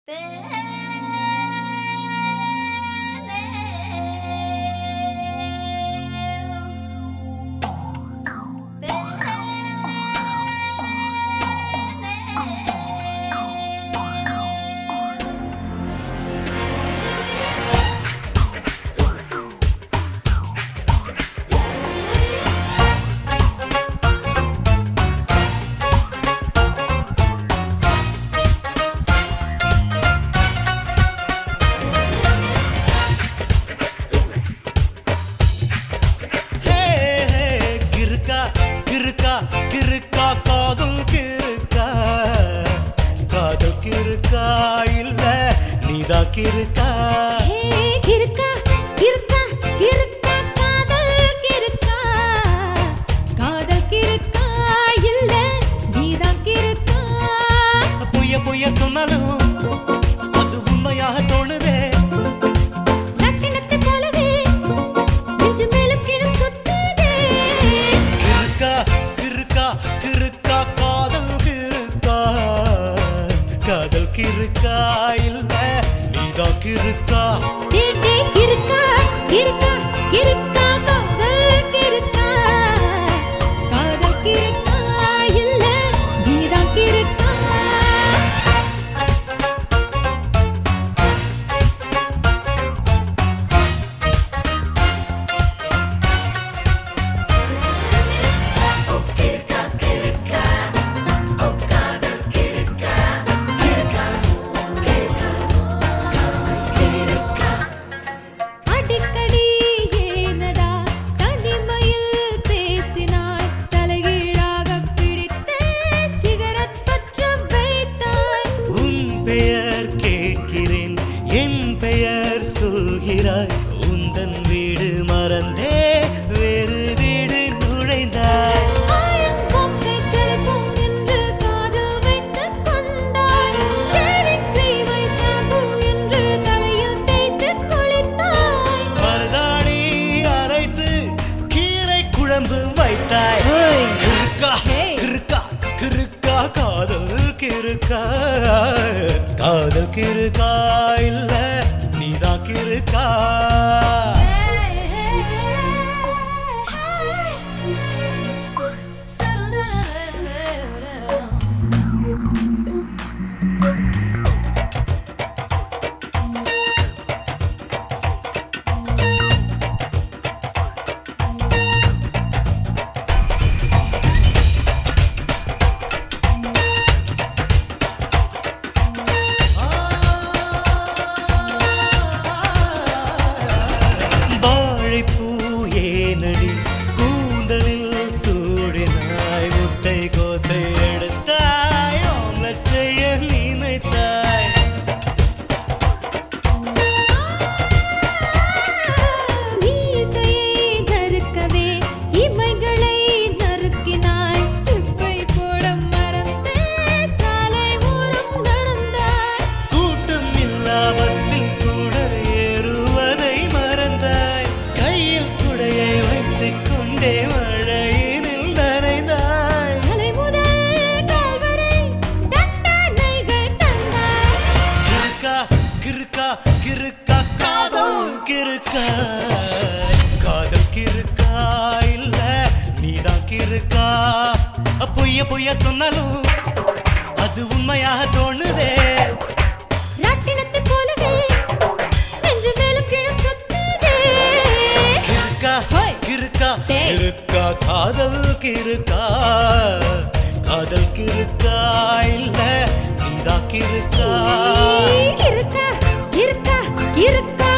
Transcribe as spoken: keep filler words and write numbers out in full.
கிறுக்கா கிறுக்கா கிறுக்கா கிறுக்கா காதல் கிறுக்கா காதல் கிறுக்கா இல்ல நீதான் கிறுக்கா பொய்ய பொய்ய சொன்னாலும் அது உண்மையாக தோணுதே ரட்டினத்தை போலவே நெஞ்சு மேலும் கீழும் சுத்துதே கிறுக்கா கிறுக்கா கிறுக்கா காதல் கிறுக்கா காதல் கிறுக்கா இல்ல நீதான் கிறுக்கா டேடே கிறுக்கா கிறுக்கா கிறுக்கா காதல் கிறுக்கா காதல் கிறுக்கா இல்ல நீதான் கிறுக்கா அடிக்கடி ஏனடா தனிமையில் பேசினாய் தலைகீழாக பிடித்தே சிகரெட் பற்ற வைத்தாய் உன் பெயர் கேட்கிறேன் என் பெயர் சொல்கிறாய் உந்தன் வீடு மறந்தே வேறு வீடு நுழைந்தாய் ஆயன் பாக்ஸை டெலிபோன் என்று காதில் வைத்துக் கொண்டாய் ஷேவிங் கிரீமை ஷாம்பு என்று தலையில் தேய்த்துக் குளித்தாய் மருதாணி அரைத்து கீரை குழம்பு வைத்தாய் ஓய். கிறுக்கா Hey. கிறுக்கா கிறுக்கா காதல் கிறுக்கா காதல் கிறுக்கா இல்ல நீதான் கிறுக்கா வாழைப்பூ ஏனடி கூந்தலில் சூடினாய் முட்டை கோசை எடுத்தாய் ஆம்லெட் செய்ய நினைத்தாய் மீசையை நறுக்கவே இமைகளை நறுக்கினாய் சிப்பை போட மறந்தே சாலை ஓரம் நடந்தாய் கூட்டம் இல்லா பஸ்ஸில் கூட ஏறுவதை மறந்தாய் கையில் குடையை வைத்துக் கொண்டே மழையினில் நனைந்தாய் தலை முதல் கால் வரை தண்டனைகள் தந்தாய் கிறுக்கா கிறுக்கா கிறுக்கா காதல் கிறுக்கா காதல் கிறுக்கா இல்ல நீதான் கிறுக்கா பொய்ய பொய்ய சொன்னாலும் அது உண்மையாக தோணுதே ரட்டினத்தை போலவே நெஞ்சு மேலும் கீழும் சுத்துதே கிறுக்கா ஹோய். கிறுக்கா டேய். கிறுக்கா காதல் கிறுக்கா காதல் கிறுக்கா இல்ல நீதான் கிறுக்கா கிறுக்கா கிறுக்கா கிறுக்கா